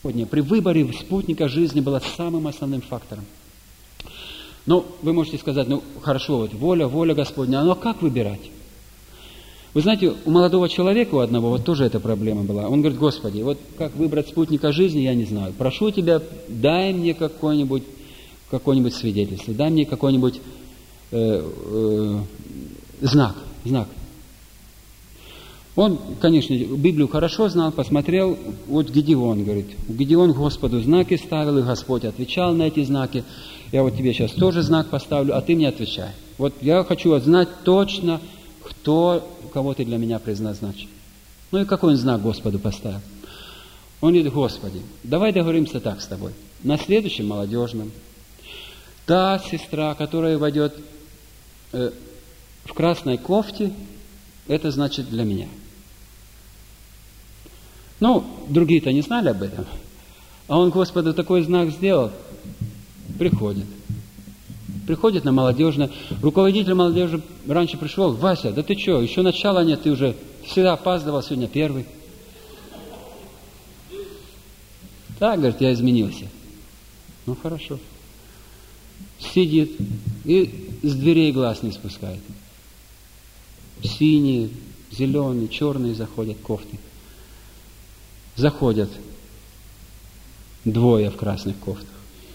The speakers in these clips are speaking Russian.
При выборе спутника жизни было самым основным фактором. Ну, вы можете сказать, ну, хорошо, вот воля Господня, но как выбирать? Вы знаете, у молодого человека, у одного, вот тоже эта проблема была. Он говорит: Господи, вот как выбрать спутника жизни, я не знаю. Прошу Тебя, дай мне какое-нибудь свидетельство, дай мне какой-нибудь знак. Он, конечно, Библию хорошо знал, посмотрел, вот Гедеон, говорит, Гедеон Господу знаки ставил, и Господь отвечал на эти знаки. Я вот тебе сейчас тоже знак поставлю, а ты мне отвечай. Вот я хочу знать точно, кого ты для меня предназначил. Ну и какой он знак Господу поставил? Он говорит: Господи, давай договоримся так с тобой. На следующем молодежном та сестра, которая войдет в красной кофте, это значит для меня. Ну, другие-то не знали об этом. А он Господу такой знак сделал. Приходит на молодежное. Руководитель молодежи раньше пришел: Вася, да ты что, еще начала нет, ты уже всегда опаздывал, сегодня первый. Так, говорит, я изменился. Ну, хорошо. Сидит и с дверей глаз не спускает. Синие, зеленые, черные заходят кофты. Заходят двое в красных кофтах.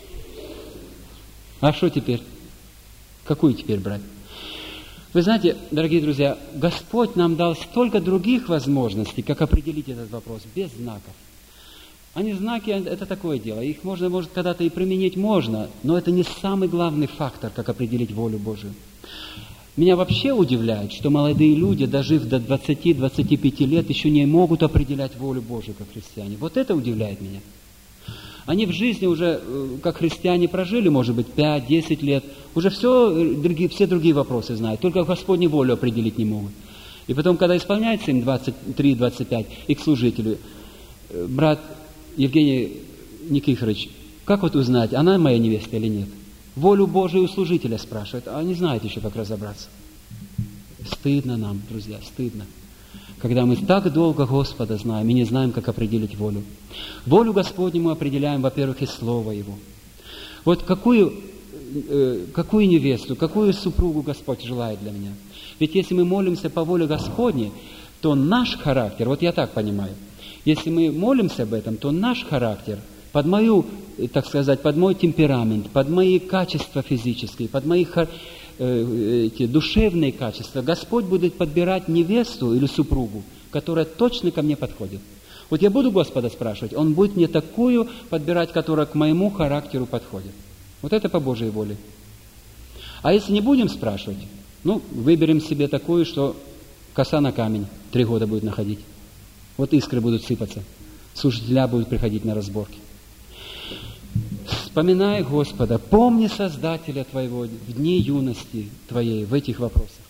А что теперь? Какую теперь брать? Вы знаете, дорогие друзья, Господь нам дал столько других возможностей, как определить этот вопрос без знаков. Знаки – это такое дело. Их можно, может, когда-то и применить можно, но это не самый главный фактор, как определить волю Божию. Меня вообще удивляет, что молодые люди, дожив до 20-25 лет, еще не могут определять волю Божию как христиане. Вот это удивляет меня. Они в жизни уже, как христиане, прожили, может быть, 5-10 лет, уже все другие вопросы знают, только Господню волю определить не могут. И потом, когда исполняется им 23-25, и к служителю: брат Евгений Никифорович, как вот узнать, она моя невеста или нет? Волю Божию у служителя спрашивают, а не знает еще, как разобраться. Стыдно нам, друзья, стыдно. Когда мы так долго Господа знаем и не знаем, как определить волю. Волю Господню мы определяем, во-первых, из Слова Его. Вот какую невесту, какую супругу Господь желает для меня? Ведь если мы молимся по воле Господней, то наш характер, вот я так понимаю, если мы молимся об этом, то наш характер под мою, так сказать, под мой темперамент, под мои качества физические, под мои эти душевные качества, Господь будет подбирать невесту или супругу, которая точно ко мне подходит. Вот я буду Господа спрашивать, Он будет мне такую подбирать, которая к моему характеру подходит. Вот это по Божьей воле. А если не будем спрашивать, выберем себе такую, что коса на камень 3 года будет находить. Вот искры будут сыпаться, служителя будут приходить на разборки. Вспоминай Господа, помни Создателя твоего в дни юности твоей в этих вопросах.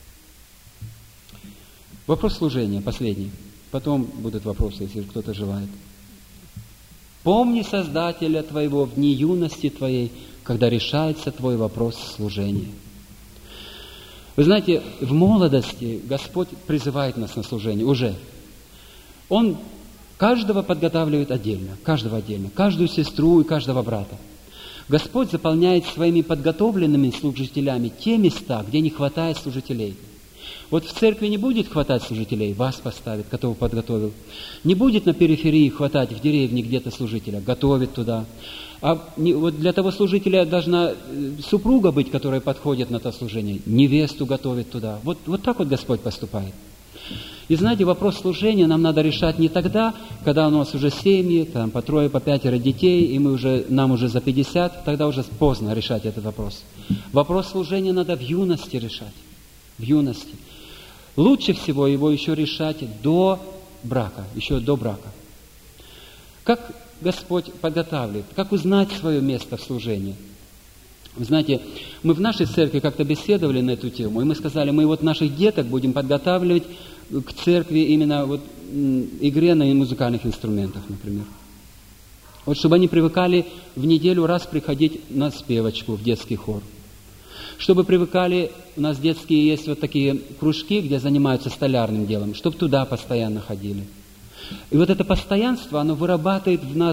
Вопрос служения, последний. Потом будут вопросы, если кто-то желает. Помни Создателя твоего в дни юности твоей, когда решается твой вопрос служения. Вы знаете, в молодости Господь призывает нас на служение уже. Он каждого подготавливает отдельно, каждую сестру и каждого брата. Господь заполняет своими подготовленными служителями те места, где не хватает служителей. Вот в церкви не будет хватать служителей, вас поставит, которого подготовил. Не будет на периферии хватать в деревне где-то служителя, готовит туда. А вот для того служителя должна супруга быть, которая подходит на то служение, невесту готовит туда. Вот так вот Господь поступает. И знаете, вопрос служения нам надо решать не тогда, когда у нас уже семьи, там по 3, по 5 детей, и нам уже за 50, тогда уже поздно решать этот вопрос. Вопрос служения надо в юности решать. В юности. Лучше всего его еще решать до брака, еще до брака. Как Господь подготавливает, как узнать свое место в служении? Вы знаете, мы в нашей церкви как-то беседовали на эту тему, и мы сказали, мы вот наших деток будем подготавливать к церкви именно вот игре на музыкальных инструментах, например. Вот чтобы они привыкали в неделю раз приходить на спевочку в детский хор. Чтобы привыкали, у нас детские есть вот такие кружки, где занимаются столярным делом, чтобы туда постоянно ходили. И вот это постоянство, оно вырабатывает в нас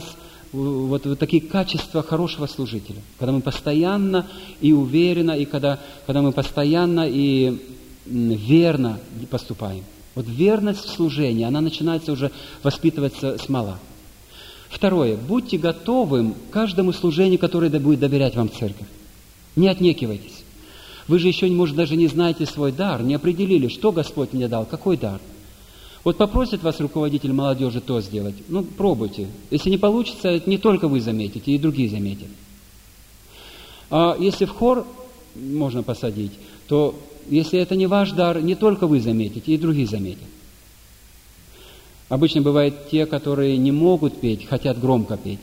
вот такие качества хорошего служителя. Когда мы постоянно и уверенно, и когда мы постоянно и верно поступаем. Вот верность в служении, она начинается уже воспитываться с мала. Второе. Будьте готовым к каждому служению, которое будет доверять вам церковь. Не отнекивайтесь. Вы же еще, может, даже не знаете свой дар, не определили, что Господь мне дал, какой дар. Вот попросит вас руководитель молодежи то сделать, пробуйте. Если не получится, это не только вы заметите, и другие заметят. А если в хор можно посадить, то если это не ваш дар, не только вы заметите, и другие заметят. Обычно бывают те, которые не могут петь, хотят громко петь.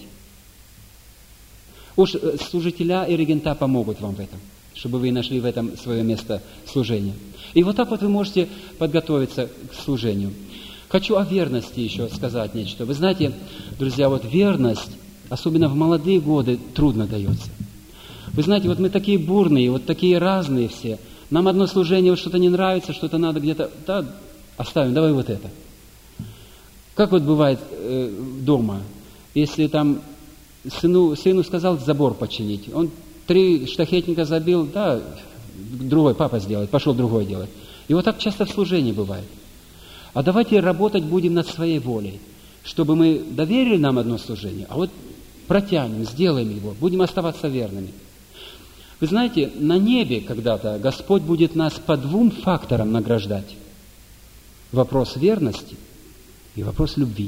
Уж служителя и регента помогут вам в этом, чтобы вы нашли в этом свое место служения. И вот так вот вы можете подготовиться к служению. Хочу о верности еще сказать нечто. Вы знаете, друзья, вот верность, особенно в молодые годы, трудно дается. Вы знаете, вот мы такие бурные, вот такие разные все. Нам одно служение вот что-то не нравится, что-то надо где-то... Да, оставим, давай вот это. Как вот бывает дома, если там сыну сказал забор починить, он 3 штахетника забил, да, другой папа сделает, пошел другой делать. И вот так часто в служении бывает. А давайте работать будем над своей волей, чтобы мы доверили нам одно служение, а вот протянем, сделаем его, будем оставаться верными. Вы знаете, на небе когда-то Господь будет нас по 2 факторам награждать. Вопрос верности и вопрос любви.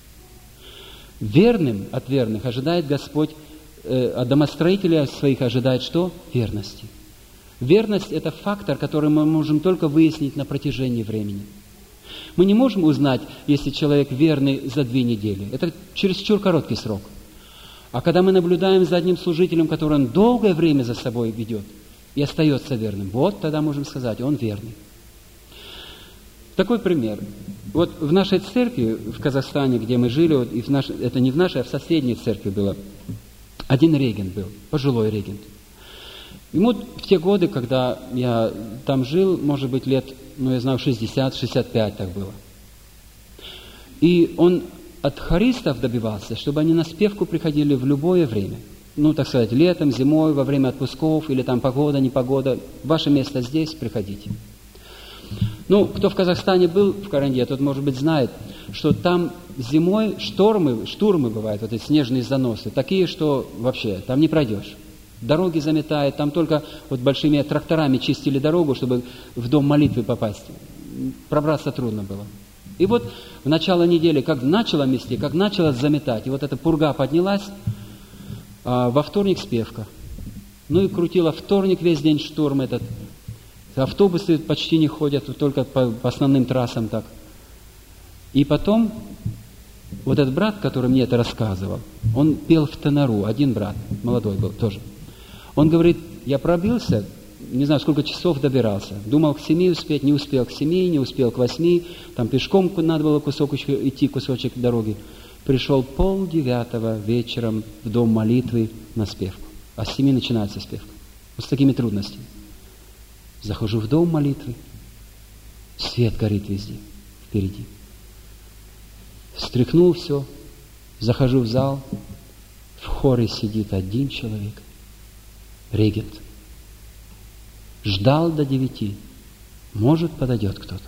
Верным от верных ожидает Господь, от домостроителя своих ожидает что? Верности. Верность – это фактор, который мы можем только выяснить на протяжении времени. Мы не можем узнать, если человек верный за 2 недели. Это чересчур короткий срок. А когда мы наблюдаем за одним служителем, который он долгое время за собой ведет и остается верным, вот тогда можем сказать, он верный. Такой пример. Вот в нашей церкви, в Казахстане, где мы жили, вот, и это не в нашей, а в соседней церкви было, один регент был, пожилой регент. Ему в те годы, когда я там жил, может быть, лет, я знаю, 60-65 так было. И он от хористов добивался, чтобы они на спевку приходили в любое время. Так сказать, летом, зимой, во время отпусков, или там погода, непогода. Ваше место здесь, приходите. Кто в Казахстане был, в Каранге, тот, может быть, знает, что там зимой штурмы бывают, вот эти снежные заносы, такие, что вообще там не пройдешь. Дороги заметает, там только вот большими тракторами чистили дорогу, чтобы в дом молитвы попасть. Пробраться трудно было. И вот в начало недели, как начало мести, как начало заметать, и вот эта пурга поднялась, во вторник спевка. И крутила вторник весь день штурм этот. Автобусы почти не ходят, только по основным трассам так. И потом, вот этот брат, который мне это рассказывал, он пел в тенору, один брат, молодой был тоже. Он говорит, я пробился, не знаю, сколько часов добирался. Думал к 7 успеть, не успел к 7, не успел к 8. Там пешком надо было кусочек дороги. Пришел 8:30 вечером в дом молитвы на спевку. А с 7 начинается спевка. Вот с такими трудностями. Захожу в дом молитвы, свет горит везде, впереди. Встряхнул все, захожу в зал, в хоре сидит один человек, регент. Ждал до 9, может, подойдет кто-то.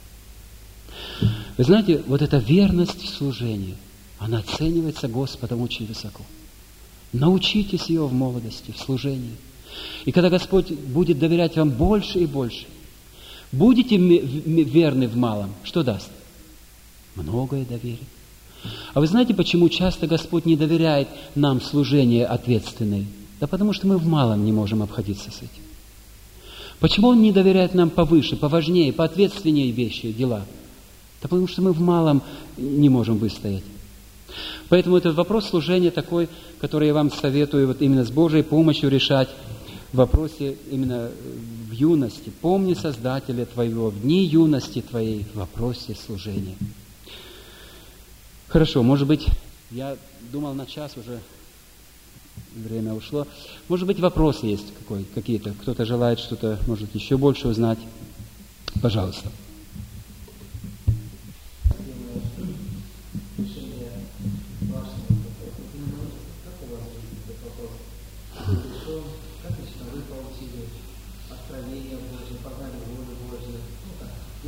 Вы знаете, вот эта верность в служении, она оценивается Господом очень высоко. Научитесь ее в молодости, в служении. И когда Господь будет доверять вам больше и больше, будете верны в малом, что даст? Многое доверит. А вы знаете, почему часто Господь не доверяет нам служение ответственное? Да потому что мы в малом не можем обходиться с этим. Почему Он не доверяет нам повыше, поважнее, поответственнее вещи, дела? Да потому что мы в малом не можем выстоять. Поэтому этот вопрос служения такой, который я вам советую вот именно с Божьей помощью решать в вопросе именно в юности. Помни Создателя твоего в дни юности твоей в вопросе служения. Хорошо, может быть, я думал на час уже, время ушло. Может быть, вопрос есть какие-то. Кто-то желает что-то, может, еще больше узнать. Пожалуйста.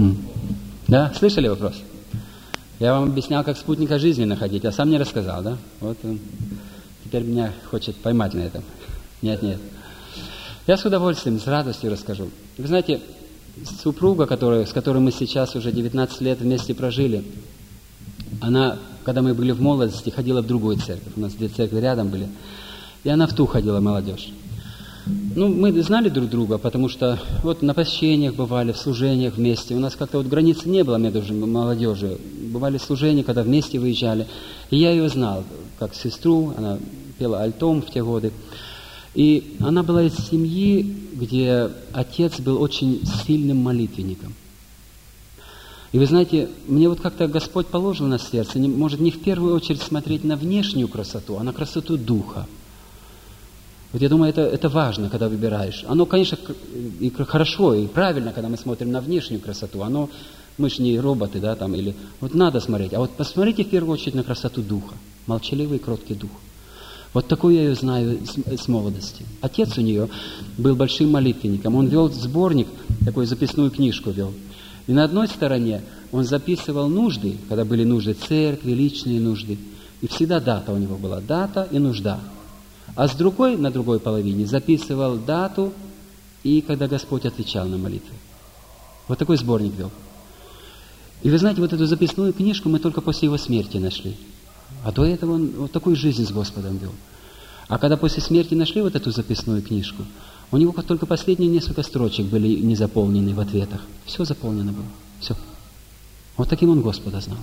Да, слышали вопрос? Я вам объяснял, как спутника жизни находить, а сам не рассказал, да? Вот он теперь меня хочет поймать на этом. Нет. Я с удовольствием, с радостью расскажу. Вы знаете, супруга, с которой мы сейчас уже 19 лет вместе прожили, она, когда мы были в молодости, ходила в другую церковь. У нас 2 церкви рядом были. И она в ту ходила, молодежь. Мы знали друг друга, потому что вот на посещениях бывали, в служениях вместе. У нас как-то вот границы не было между молодежью. Бывали служения, когда вместе выезжали. И я ее знал, как сестру, она пела альтом в те годы. И она была из семьи, где отец был очень сильным молитвенником. И вы знаете, мне вот как-то Господь положил на сердце, может, не в первую очередь смотреть на внешнюю красоту, а на красоту духа. Вот я думаю, это важно, когда выбираешь. Оно, конечно, и хорошо, и правильно, когда мы смотрим на внешнюю красоту. Мы же не роботы, да, там, или... Вот надо смотреть. А вот посмотрите в первую очередь на красоту духа. Молчаливый, кроткий дух. Вот такую я ее знаю с молодости. Отец у нее был большим молитвенником. Он вел сборник, такую записную книжку вел. И на одной стороне он записывал нужды, когда были нужды церкви, личные нужды. И всегда дата у него была, дата и нужда. А с другой, на другой половине, записывал дату и когда Господь отвечал на молитвы. Вот такой сборник вел. И вы знаете, вот эту записную книжку мы только после его смерти нашли. А до этого он вот такую жизнь с Господом вел. А когда после смерти нашли вот эту записную книжку, у него только последние несколько строчек были не заполнены в ответах. Все заполнено было. Все. Вот таким он Господа знал.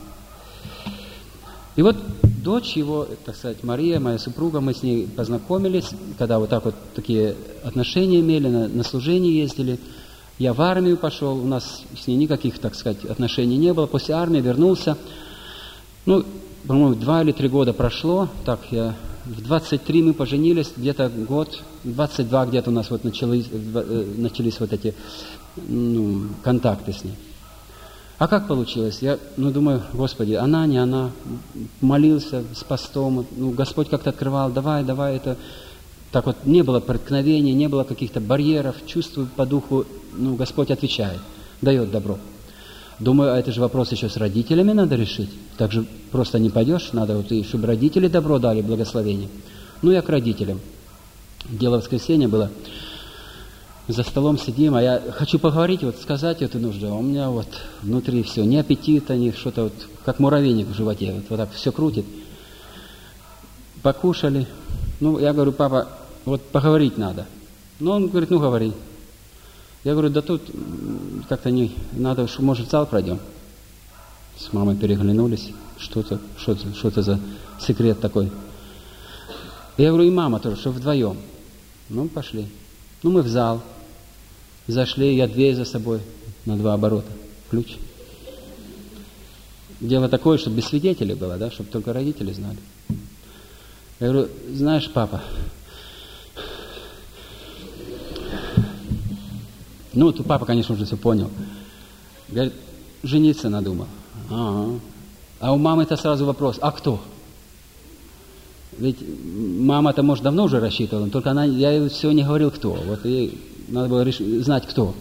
И вот дочь его, так сказать, Мария, моя супруга, мы с ней познакомились, когда вот так вот такие отношения имели, на служение ездили. Я в армию пошел, у нас с ней никаких, так сказать, отношений не было. После армии вернулся. По-моему, 2 или 3 года прошло. Так, в 23 мы поженились, где-то год, 22 где-то у нас вот начались вот эти контакты с ней. А как получилось? Я думаю, Господи, она, не она, молился с постом, Господь как-то открывал, давай, это... Так вот, не было преткновений, не было каких-то барьеров, чувствую по духу, Господь отвечает, дает добро. Думаю, а это же вопрос еще с родителями надо решить. Так же просто не пойдешь, надо вот, чтобы родители добро дали, благословение. Я к родителям. Дело воскресенья было. За столом сидим, а я хочу поговорить, вот сказать эту нужду. А у меня вот внутри все, ни аппетита, ни что-то вот, как муравейник в животе. Вот так все крутит. Покушали. Я говорю, папа, вот поговорить надо. Он говорит, говори. Я говорю, да тут как-то не надо, может, в зал пройдем. С мамой переглянулись. Что это за секрет такой? Я говорю, и мама тоже, что вдвоем. Пошли. Мы в зал. Зашли, я дверь за собой на 2 оборота. Ключ. Дело такое, чтобы без свидетелей было, да, чтобы только родители знали. Я говорю, знаешь, папа, тут папа, конечно, уже все понял. Говорит, жениться надумал. А у мамы-то сразу вопрос, а кто? Ведь мама-то, может, давно уже рассчитывала, только я ей все не говорил, кто. Вот ей надо было знать, кто.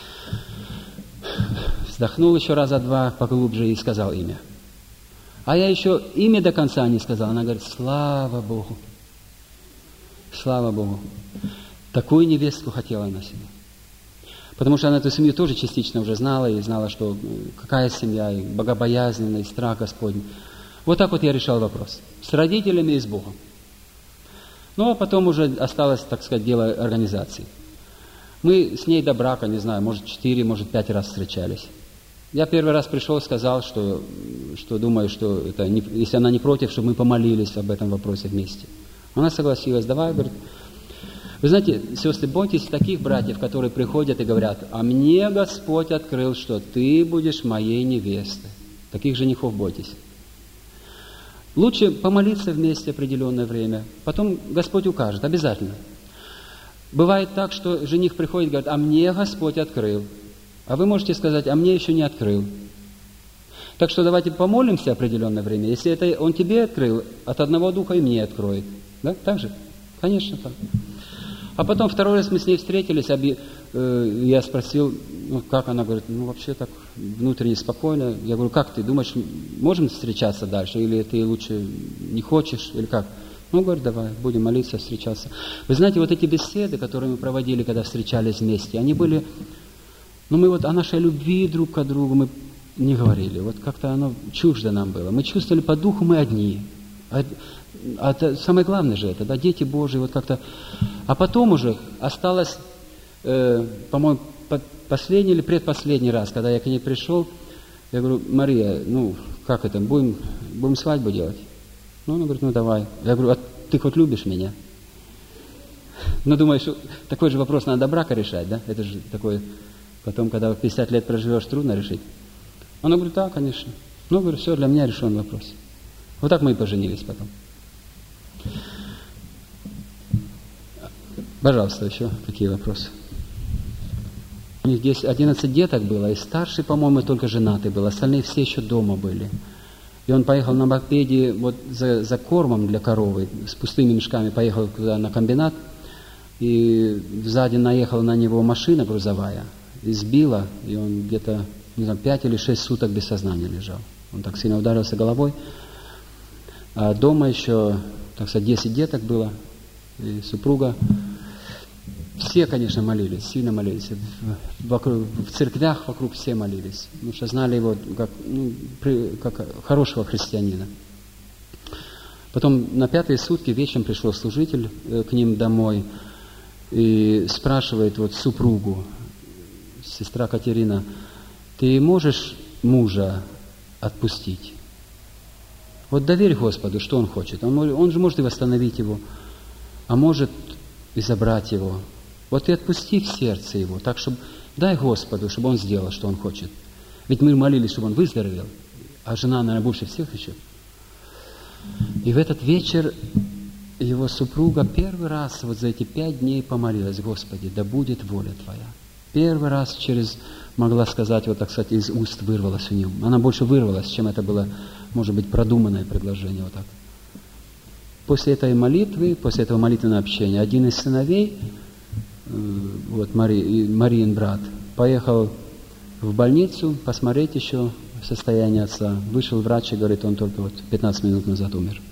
Вздохнул еще раза 2 поглубже и сказал имя. А я еще имя до конца не сказал. Она говорит, слава Богу. Слава Богу. Такую невестку хотела она себе. Потому что она эту семью тоже частично уже знала, и знала, что какая семья, и богобоязненная, и страх Господень. Вот так вот я решал вопрос. С родителями и с Богом. А потом уже осталось, так сказать, дело организации. Мы с ней до брака, не знаю, может 4, может 5 раз встречались. Я первый раз пришел и сказал, что думаю, что это если она не против, чтобы мы помолились об этом вопросе вместе. Она согласилась, давай, говорит. Вы знаете, сестры, бойтесь таких братьев, которые приходят и говорят, а мне Господь открыл, что ты будешь моей невестой. Таких женихов бойтесь. Лучше помолиться вместе определенное время, потом Господь укажет, обязательно. Бывает так, что жених приходит и говорит, а мне Господь открыл. А вы можете сказать, а мне еще не открыл. Так что давайте помолимся определенное время. Если это Он тебе открыл, от одного духа и мне откроет. Да? Так же? Конечно, так. А потом второй раз мы с ней встретились, я спросил, ну как она, говорит, ну вообще так внутренне спокойно. Я говорю, как ты думаешь, можем встречаться дальше, или ты лучше не хочешь, или как? Ну, говорит, давай, будем молиться, встречаться. Вы знаете, вот эти беседы, которые мы проводили, когда встречались вместе, они были, ну мы вот о нашей любви друг к другу мы не говорили, вот как-то оно чуждо нам было. Мы чувствовали по духу мы одни. А самое главное же это, да, дети Божьи, вот как-то. А потом уже осталось, по-моему, последний или предпоследний раз, когда я к ней пришел, я говорю, Мария, ну, как это, будем свадьбу делать? Ну, она говорит, ну, давай. Я говорю, а ты хоть любишь меня? Ну, думаешь, такой же вопрос надо до брака решать, да? Это же такое, потом, когда 50 лет проживешь, трудно решить. Она говорит, да, конечно. Ну, говорю, все, для меня решен вопрос. Вот так мы и поженились потом. Пожалуйста, еще какие вопросы? У них здесь 11 деток было, и старший, по-моему, только женатый был, остальные все еще дома были. И он поехал на мопеде вот за кормом для коровы, с пустыми мешками поехал туда на комбинат, и сзади наехала на него машина грузовая, и сбила, и он где-то, не знаю, 5 или 6 суток без сознания лежал. Он так сильно ударился головой. А дома еще, так сказать, 10 деток было, и супруга. Все, конечно, молились, сильно молились. В церквях вокруг все молились, потому что знали его как хорошего христианина. Потом на 5-е сутки вечером пришел служитель к ним домой и спрашивает вот супругу, сестра Катерина, ты можешь мужа отпустить? Вот доверь Господу, что Он хочет. Он же может и восстановить его, а может и забрать его. Вот и отпусти в сердце его, так, чтобы дай Господу, чтобы Он сделал, что Он хочет. Ведь мы молились, чтобы он выздоровел, а жена, наверное, больше всех еще. И в этот вечер его супруга первый раз вот за эти 5 дней помолилась, Господи, да будет воля Твоя. Первый раз могла сказать, вот так сказать, из уст вырвалась у нее. Она больше вырвалась, чем это было, может быть, продуманное предложение вот так. После этой молитвы, после этого молитвенного общения, один из сыновей, вот Мариин брат, поехал в больницу посмотреть еще состояние отца. Вышел врач и говорит, он только вот 15 минут назад умер.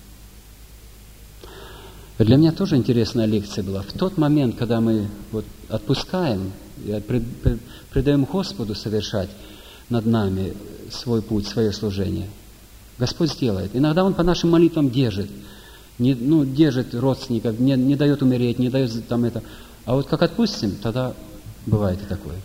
Для меня тоже интересная лекция была. В тот момент, когда мы вот отпускаем, и предаем Господу совершать над нами свой путь, свое служение, Господь сделает. Иногда Он по нашим молитвам держит. Держит родственников, не дает умереть, не дает там это. А вот как отпустим, тогда бывает и такое.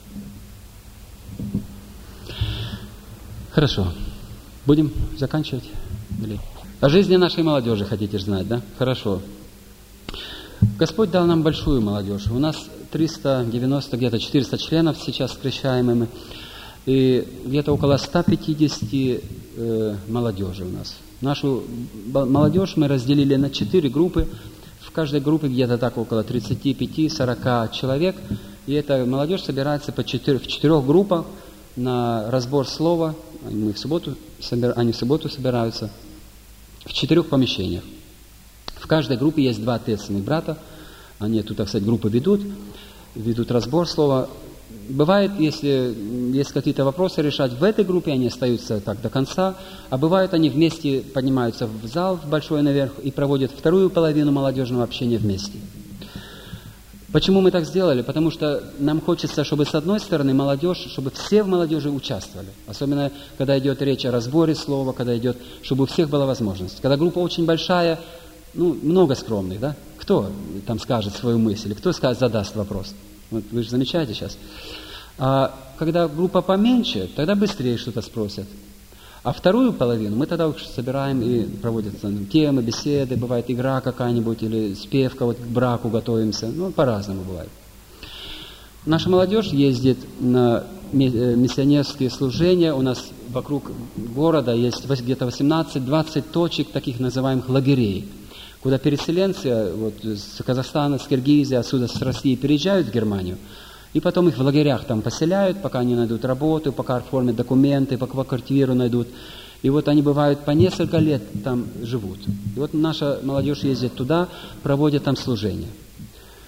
Хорошо. Будем заканчивать? О жизни нашей молодежи хотите знать, да? Хорошо. Господь дал нам большую молодежь. У нас 390, где-то 400 членов сейчас скрещаемыми. И где-то около 150 молодежи у нас. Нашу молодежь мы разделили на 4 группы. В каждой группе где-то так около 35-40 человек. И эта молодежь собирается в 4 группах на разбор слова. Они в субботу собираются в 4 помещениях. В каждой группе есть 2 ответственных брата. Они тут, так сказать, группы ведут разбор слова. Бывает, если есть какие-то вопросы решать в этой группе, они остаются так до конца, а бывает, они вместе поднимаются в зал в большой наверх и проводят вторую половину молодежного общения вместе. Почему мы так сделали? Потому что нам хочется, чтобы с одной стороны молодежь, чтобы все в молодежи участвовали. Особенно, когда идет речь о разборе слова, когда идет, чтобы у всех была возможность. Когда группа очень большая, много скромных, да? Кто там скажет свою мысль, кто задаст вопрос? Вот вы же замечаете сейчас. А когда группа поменьше, тогда быстрее что-то спросят. А вторую половину мы тогда уж собираем и проводятся темы, беседы, бывает игра какая-нибудь или спевка, вот к браку готовимся. По-разному бывает. Наша молодежь ездит на миссионерские служения. У нас вокруг города есть где-то 18-20 точек таких называемых лагерей, куда переселенцы вот, с Казахстана, с Киргизии, отсюда с России переезжают в Германию, и потом их в лагерях там поселяют, пока они найдут работу, пока оформят документы, пока квартиру найдут. И вот они бывают по несколько лет там живут. И вот наша молодежь ездит туда, проводит там служение.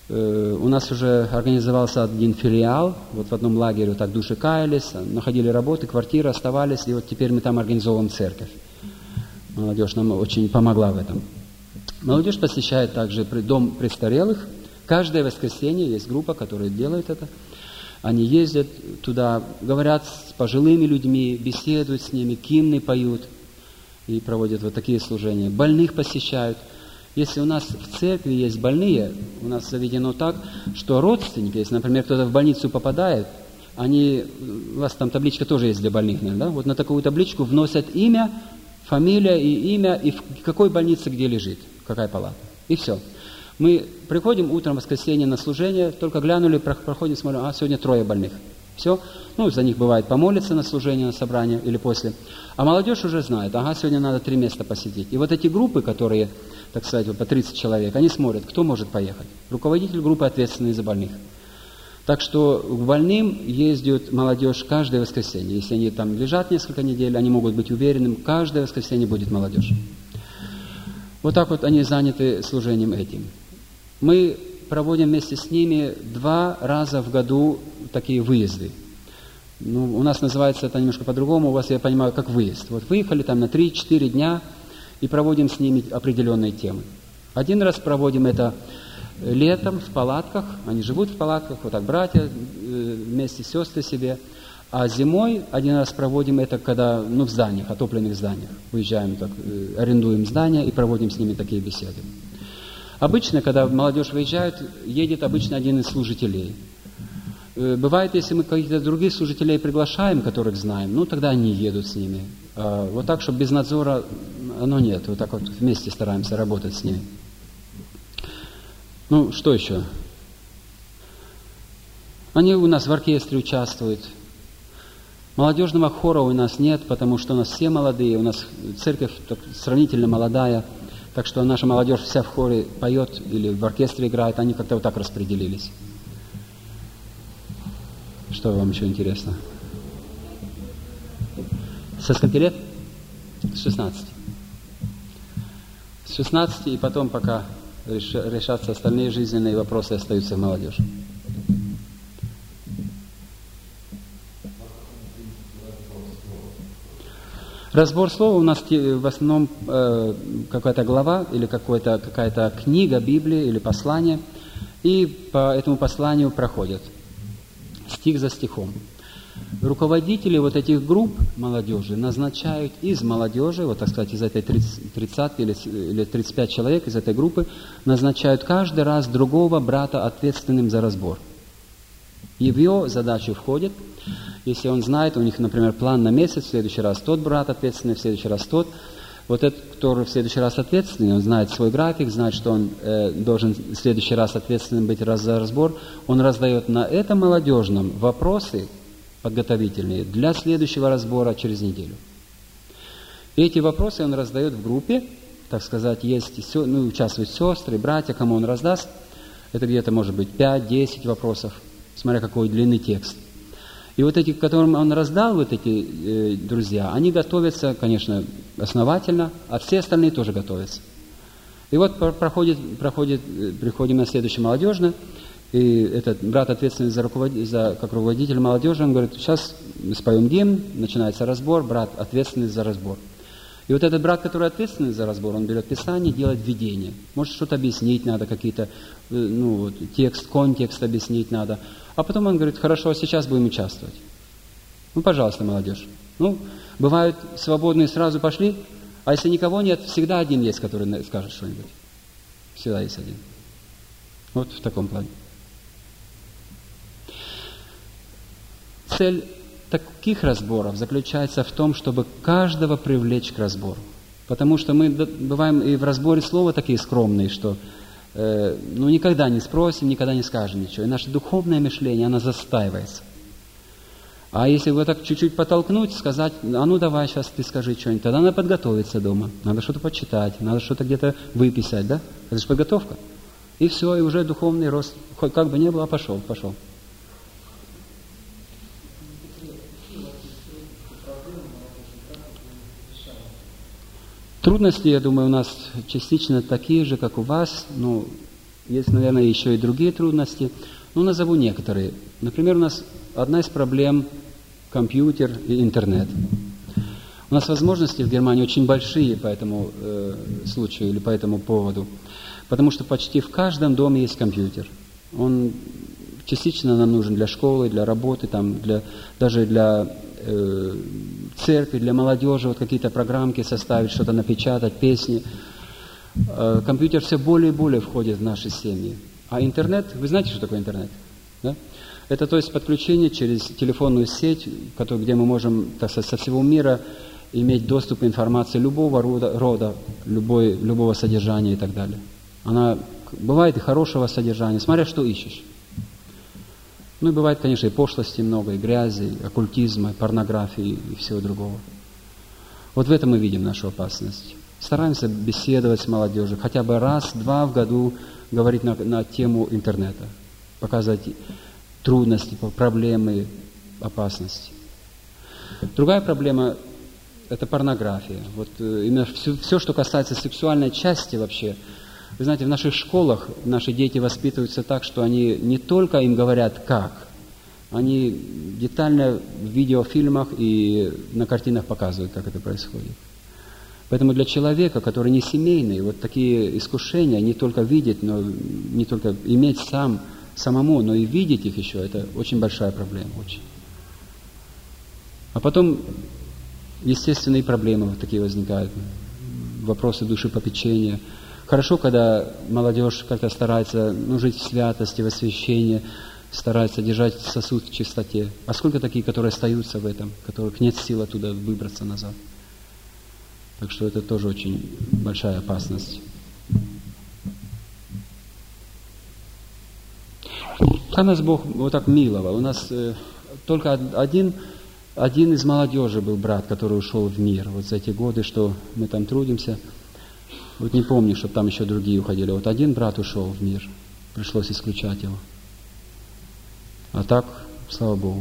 У нас уже организовался один филиал, вот в одном лагере вот так души каялись, находили работы, квартиры, оставались, и вот теперь мы там организовываем церковь. Молодежь нам очень помогла в этом. Молодежь посещает также дом престарелых. Каждое воскресенье есть группа, которая делает это. Они ездят туда, говорят с пожилыми людьми, беседуют с ними, гимны поют и проводят вот такие служения. Больных посещают. Если у нас в церкви есть больные, у нас заведено так, что родственники, если, например, кто-то в больницу попадает, у вас там табличка тоже есть для больных, наверное, да? Вот на такую табличку вносят имя, фамилия и имя, и в какой больнице где лежит, какая палата. И все. Мы приходим утром в воскресенье на служение, только глянули, проходим, смотрим, сегодня 3 больных. Все. За них бывает помолиться на служение, на собрание или после. А молодежь уже знает, сегодня надо 3 места посетить. И вот эти группы, которые, так сказать, по 30 человек, они смотрят, кто может поехать. Руководитель группы, ответственный за больных. Так что к больным ездит молодежь каждое воскресенье. Если они там лежат несколько недель, они могут быть уверены, каждое воскресенье будет молодежь. Вот так вот они заняты служением этим. Мы проводим вместе с ними 2 раза в году такие выезды. У нас называется это немножко по-другому, у вас, я понимаю, как выезд. Вот выехали там на 3-4 дня и проводим с ними определенные темы. Один раз проводим это летом в палатках, они живут в палатках, вот так братья, вместе сестры себе. А зимой один раз проводим это, когда, в зданиях, отопленных зданиях. Выезжаем, арендуем здания и проводим с ними такие беседы. Обычно, когда молодежь выезжает, едет обычно один из служителей. Бывает, если мы каких-то других служителей приглашаем, которых знаем, тогда они едут с ними. Вот так, чтобы без надзора, нет. Вот так вот вместе стараемся работать с ними. Что еще? Они у нас в оркестре участвуют. Молодежного хора у нас нет, потому что у нас все молодые, у нас церковь сравнительно молодая, так что наша молодежь вся в хоре поет или в оркестре играет, они как-то вот так распределились. Что вам еще интересно? Со скольки лет? С 16. С 16, и потом, пока решатся остальные жизненные вопросы, остаются в молодежи. Разбор слова у нас в основном какая-то глава или какая-то книга Библии или послание, и по этому посланию проходят стих за стихом. Руководители вот этих групп молодежи назначают из молодежи, вот так сказать, из этой 30 или 35 человек из этой группы, назначают каждый раз другого брата ответственным за разбор. И в его задачу входит, если он знает, у них, например, план на месяц, в следующий раз тот брат ответственный, в следующий раз тот. Вот этот, который в следующий раз ответственный, он знает свой график, знает, что он должен в следующий раз ответственным быть за разбор. Он раздает на этом молодежном вопросы подготовительные для следующего разбора через неделю. И эти вопросы он раздает в группе, так сказать, участвуют сестры, братья, кому он раздаст. Это где-то может быть 5-10 вопросов, смотря какой длины текст. И вот эти, которым он раздал, вот эти друзья, они готовятся, конечно, основательно, а все остальные тоже готовятся. И вот приходим на следующее молодежное, и этот брат, ответственный как руководитель молодежи, он говорит, сейчас споем гимн, начинается разбор, брат, ответственный за разбор. И вот этот брат, который ответственный за разбор, он берет Писание, делает введение. Может, что-то объяснить надо, какие-то, контекст объяснить надо. А потом он говорит, хорошо, сейчас будем участвовать. Пожалуйста, молодежь. Бывают свободные, сразу пошли, а если никого нет, всегда один есть, который скажет что-нибудь. Всегда есть один. Вот в таком плане. Цель таких разборов заключается в том, чтобы каждого привлечь к разбору. Потому что мы бываем и в разборе слова такие скромные, что никогда не спросим, никогда не скажем ничего. И наше духовное мышление, оно застаивается. А если вот так чуть-чуть подтолкнуть, сказать, давай, сейчас ты скажи что-нибудь, тогда надо подготовиться дома, надо что-то почитать, надо что-то где-то выписать, да? Это же подготовка. И все, и уже духовный рост, хоть как бы ни было, пошел. Трудности, я думаю, у нас частично такие же, как у вас. есть, наверное, еще и другие трудности. Ну, назову некоторые. Например, у нас одна из проблем – компьютер и интернет. У нас возможности в Германии очень большие по этому случаю или по этому поводу, потому что почти в каждом доме есть компьютер. Он частично нам нужен для школы, для работы, там, даже для церкви, для молодежи, вот какие-то программки составить, что-то напечатать, песни. Компьютер все более и более входит в наши семьи. А интернет, вы знаете, что такое интернет? Да? Это, то есть, подключение через телефонную сеть, где мы можем, так сказать, со всего мира иметь доступ к информации любого рода, любого содержания и так далее. Она бывает и хорошего содержания, смотря что ищешь. Ну и бывает, конечно, и пошлости много, и грязи, и оккультизма, и порнографии, и всего другого. Вот в этом мы видим нашу опасность. Стараемся беседовать с молодежью, хотя бы раз-два в году говорить на тему интернета, показывать трудности, проблемы, опасности. Другая проблема – это порнография. Вот именно все, что касается сексуальной части вообще. Вы знаете, в наших школах наши дети воспитываются так, что они не только им говорят как, они детально в видеофильмах и на картинах показывают, как это происходит. Поэтому для человека, который не семейный, вот такие искушения не только видеть, но не только иметь самому, но и видеть их еще, это очень большая проблема. Очень. А потом естественные проблемы вот такие возникают, вопросы душепопечения. Хорошо, когда молодежь как-то старается жить в святости, в освящении, старается держать сосуд в чистоте. А сколько таких, которые остаются в этом, которых нет сил оттуда выбраться назад? Так что это тоже очень большая опасность. Как нас Бог вот так миловал. У нас только один из молодежи был брат, который ушел в мир. Вот за эти годы, что мы там трудимся, вот не помню, чтобы там еще другие уходили. Вот один брат ушел в мир, пришлось исключать его. А так, слава Богу.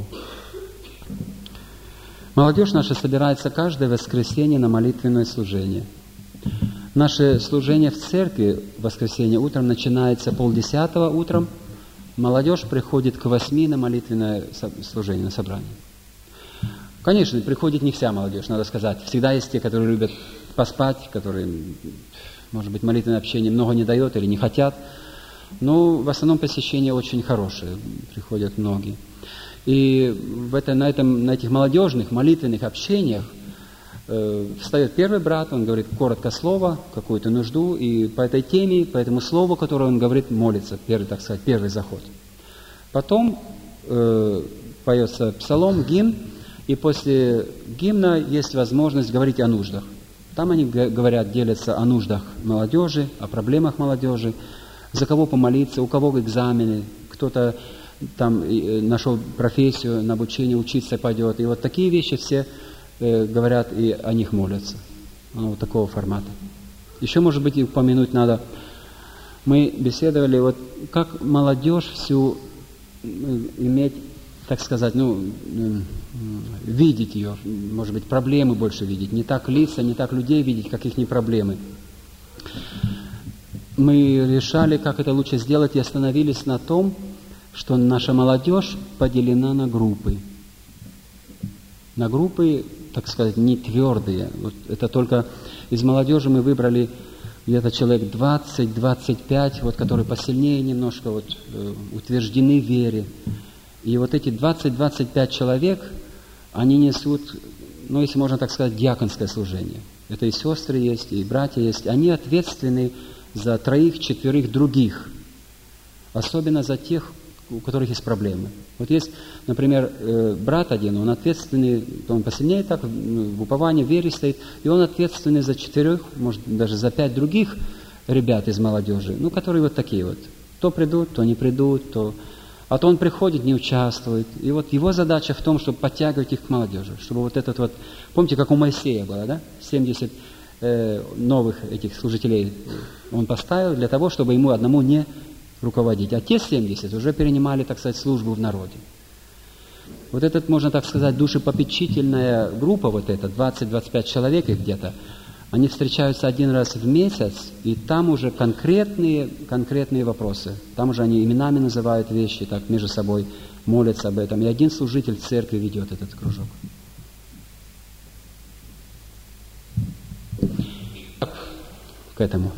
Молодежь наша собирается каждое воскресенье на молитвенное служение. Наше служение в церкви в воскресенье утром начинается 9:30 утром. Молодежь приходит к 8 на молитвенное служение, на собрание. Конечно, приходит не вся молодежь, надо сказать. Всегда есть те, которые любят поспать, которые, может быть, молитвенное общение много не дает или не хотят. Но в основном посещение очень хорошее, приходят многие. И на этих молодежных молитвенных общениях встает первый брат, он говорит коротко слово, какую-то нужду, и по этой теме, по этому слову, которое он говорит, молится, первый заход. Потом поется псалом, гимн, и после гимна есть возможность говорить о нуждах. Там они говорят, делятся о нуждах молодежи, о проблемах молодежи, за кого помолиться, у кого экзамены, кто-то там нашел профессию, на обучение учиться пойдет. И вот такие вещи все говорят и о них молятся. Вот такого формата. Еще, может быть, и упомянуть надо. Мы беседовали, вот как молодежь всю иметь, так сказать, видеть ее, может быть, проблемы больше видеть. Не так лица, не так людей видеть, как их не проблемы. Мы решали, как это лучше сделать, и остановились на том, что наша молодежь поделена на группы. На группы, так сказать, не твердые. Вот это только из молодежи мы выбрали где-то человек 20-25, вот, которые посильнее немножко вот, утверждены в вере. И вот эти 20-25 человек, они несут, если можно так сказать, диаконское служение. Это и сестры есть, и братья есть. Они ответственны за 3-4 других. Особенно за тех, у которых есть проблемы. Вот есть, например, брат один, он ответственный, он посильнее так, в уповании, в вере стоит, и он ответственный за 4, может, даже за 5 других ребят из молодежи, которые вот такие вот. То придут, то не придут, а то он приходит, не участвует. И вот его задача в том, чтобы подтягивать их к молодежи, чтобы вот этот вот, помните, как у Моисея было, да? 70 новых этих служителей он поставил для того, чтобы ему одному не руководить. А те 70 уже перенимали, так сказать, службу в народе. Вот этот, можно так сказать, душепопечительная группа, вот эта, 20-25 человек их где-то, Они встречаются один раз в месяц, и там уже конкретные вопросы. Там уже они именами называют вещи, так между собой молятся об этом. И один служитель в церкви ведет этот кружок. К этому.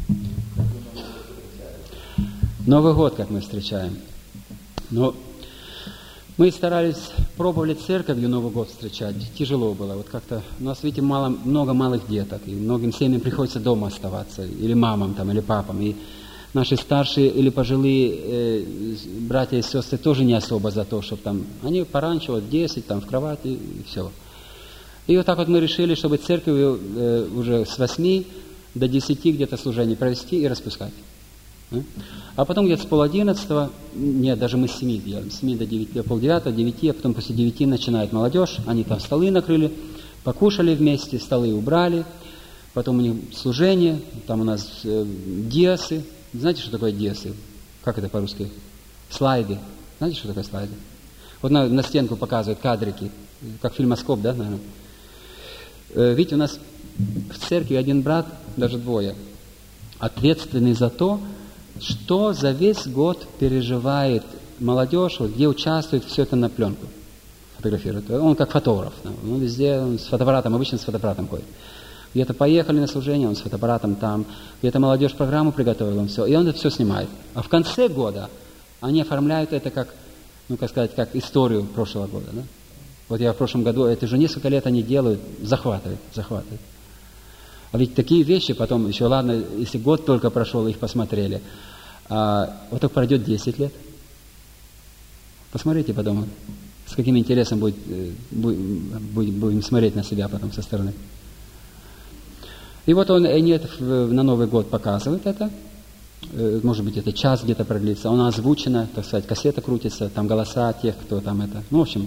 Новый год, как мы встречаем. Но мы старались, пробовали церковью Новый год встречать. Тяжело было. Вот как-то у нас, видите, много малых деток, и многим семьям приходится дома оставаться, или мамам там, или папам. И наши старшие или пожилые братья и сестры тоже не особо за то, чтобы там, они пораньше, вот 10, там в кровати, и все. И вот так вот мы решили, чтобы церковью уже с 8 до 10 где-то служений провести и распускать. А потом где-то с 10:30, нет, даже мы с 7 делаем, с 7 до 9, 8:30, 9, а потом после 9 начинает молодежь, они там столы накрыли, покушали вместе, столы убрали, потом у них служение, там у нас диасы. Знаете, что такое диасы? Как это по-русски? Слайды. Знаете, что такое слайды? Вот на стенку показывают кадрики, как фильмоскоп, да, наверное? Видите, у нас в церкви один брат, даже двое, ответственный за то, что за весь год переживает молодежь, вот, где участвует, все это на пленку фотографирует. Он как фотограф. Он везде, он с фотоаппаратом, обычно с фотоаппаратом ходит. Где-то поехали на служение, он с фотоаппаратом там. Где-то молодежь программу приготовила, он все. И он это все снимает. А в конце года они оформляют это как, ну, как сказать, как историю прошлого года. Да? Вот я в прошлом году, это уже несколько лет они делают, захватывают. А ведь такие вещи потом, еще ладно, если год только прошел, их посмотрели, вот так пройдет 10 лет. Посмотрите потом, с каким интересом будем смотреть на себя потом со стороны. И вот они на Новый год показывают это. Может быть, это час где-то продлится. Она озвучена, так сказать, кассета крутится, там голоса тех, кто там это. Ну, в общем.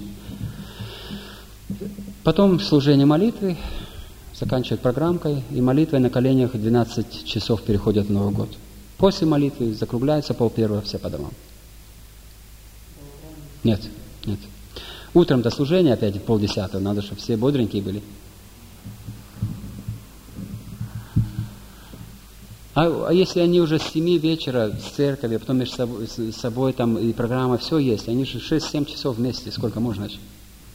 Потом служение молитвы. Заканчивают программкой, и молитвой на коленях 12 часов переходят в Новый год. После молитвы закругляются 11:30, все по домам. Нет. Утром до служения опять 9:30, надо, чтобы все бодренькие были. А если они уже с 7 вечера с церковью, потом между собой там и программа, все есть, они же 6-7 часов вместе, сколько можно еще?